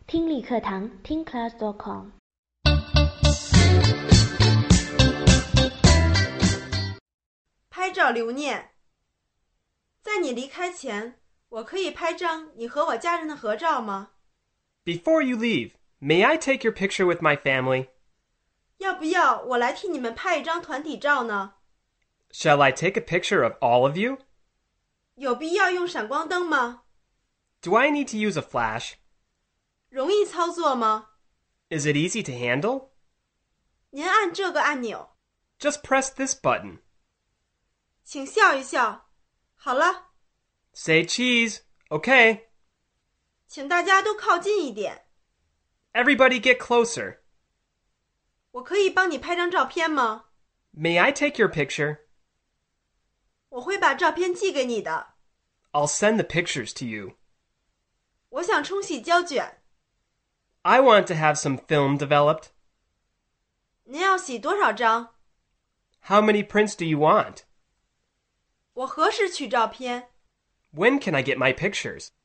听力课堂听 class.com。 拍照留念。在你离开前，我可以拍张你和我家人的合照吗？ Before you leave, may I take your picture with my family? 要不要我来替你们拍一张团体照呢？ Shall I take a picture of all of you? 有必要用闪光灯吗？ Do I need to use a flash? 容易操作吗？ Is it easy to handle? 您按这个按钮。 Just press this button. 请笑一笑。好了， Say cheese. Okay. 请大家都靠近一点。 Everybody get closer. 我可以帮你拍张照片吗？ May I take your picture? 我会把照片寄给你的。 I'll send the pictures to you. 我想冲洗胶卷。 I want to have some film developed. 您要洗多少张？ How many prints do you want? 我何时取照片？ When can I get my pictures?